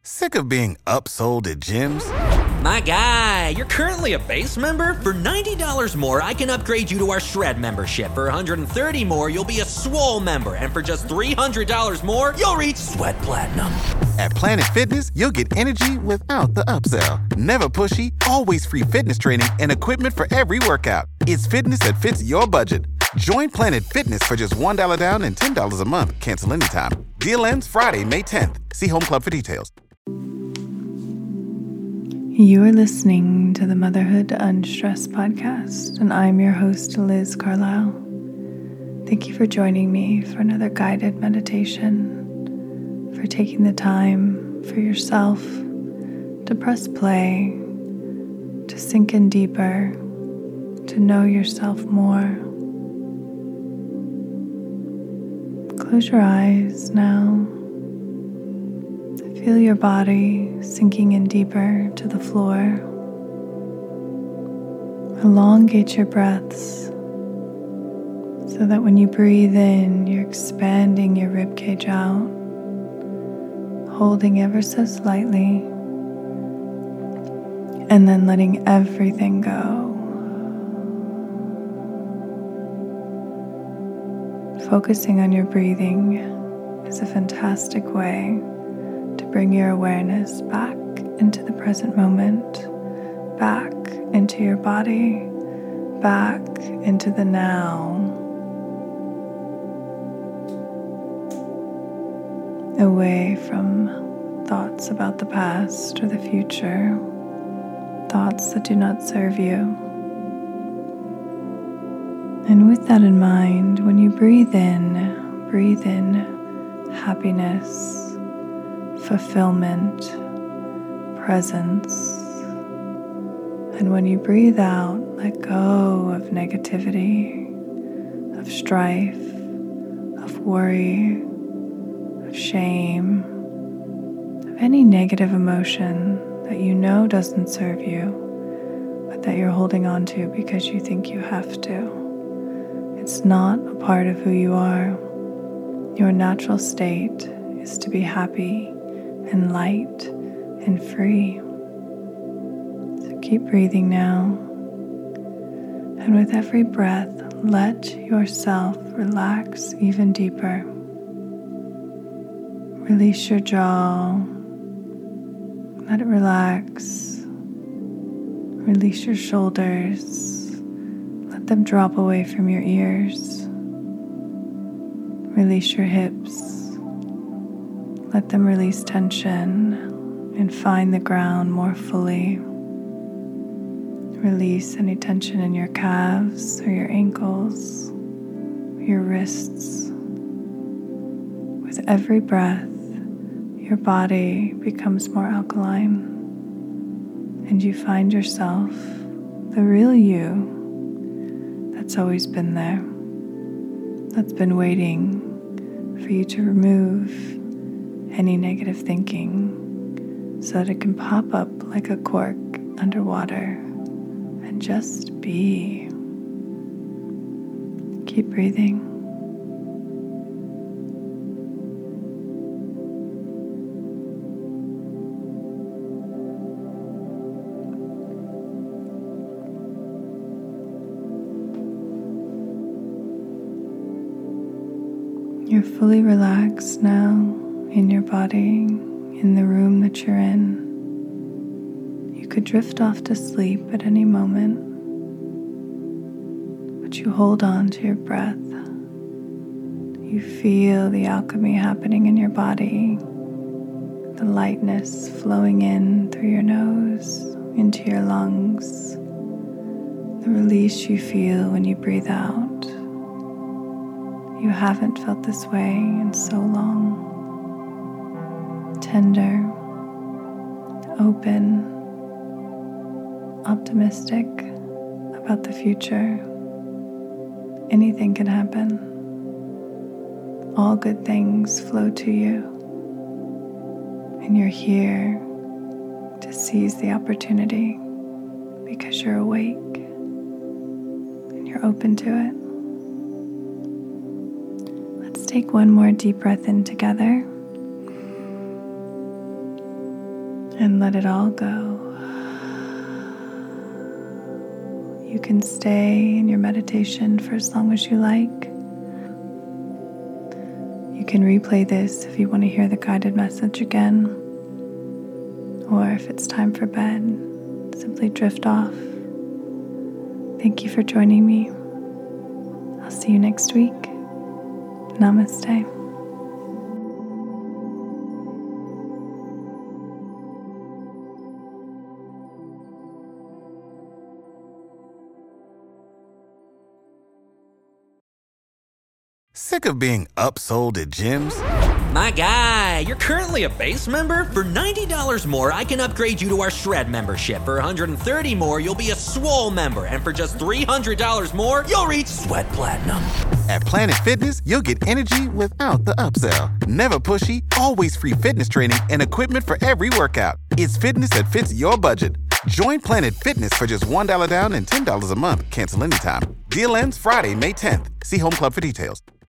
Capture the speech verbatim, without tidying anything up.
Sick of being upsold at gyms? My guy, you're currently a base member? For ninety dollars more, I can upgrade you to our Shred membership. For one hundred thirty dollars more, you'll be a Swole member. And for just three hundred dollars more, you'll reach Sweat Platinum. At Planet Fitness, you'll get energy without the upsell. Never pushy, always free fitness training and equipment for every workout. It's fitness that fits your budget. Join Planet Fitness for just one dollar down and ten dollars a month. Cancel anytime. Deal ends Friday, May tenth. See Home Club for details. You're listening to the Motherhood Unstressed podcast, and I'm your host, Liz Carlisle. Thank you for joining me for another guided meditation, for taking the time for yourself to press play, to sink in deeper, to know yourself more. Close your eyes now. Feel your body sinking in deeper to the floor. Elongate your breaths so that when you breathe in, you're expanding your ribcage out, holding ever so slightly, and then letting everything go. Focusing on your breathing is a fantastic way to bring your awareness back into the present moment, back into your body, back into the now, away from thoughts about the past or the future, thoughts that do not serve you. And with that in mind, when you breathe in, breathe in happiness, fulfillment, presence. And when you breathe out, let go of negativity, of strife, of worry, of shame, of any negative emotion that you know doesn't serve you, but that you're holding on to because you think you have to. It's not a part of who you are. Your natural state is to be happy and light and free. So keep breathing now. And with every breath, let yourself relax even deeper. Release your jaw. Let it relax. Release your shoulders. Let them drop away from your ears. Release your hips. Let them release tension and find the ground more fully. Release any tension in your calves or your ankles, your wrists. With every breath, your body becomes more alkaline, and you find yourself, the real you, that's always been there, that's been waiting for you to remove any negative thinking so that it can pop up like a cork underwater and just be. Keep breathing. You're fully relaxed now in your body, in the room that you're in. You could drift off to sleep at any moment, but you hold on to your breath. You feel the alchemy happening in your body, the lightness flowing in through your nose, into your lungs, the release you feel when you breathe out. You haven't felt this way in so long. Tender, open, optimistic about the future. Anything can happen. All good things flow to you, and you're here to seize the opportunity because you're awake and you're open to it. Let's take one more deep breath in together. and let it all go. You can stay in your meditation for as long as you like. You can replay this if you want to hear the guided message again, or if it's time for bed, simply drift off. Thank you for joining me. I'll see you next week. Namaste. Sick of being upsold at gyms? My guy, you're currently a base member? For ninety dollars more, I can upgrade you to our Shred membership. For one hundred thirty more, you'll be a Swole member. And for just three hundred dollars more, you'll reach Sweat Platinum. At Planet Fitness, you'll get energy without the upsell. Never pushy, always free fitness training and equipment for every workout. It's fitness that fits your budget. Join Planet Fitness for just one dollar down and ten dollars a month. Cancel anytime. Deal ends Friday, May tenth. See Home Club for details.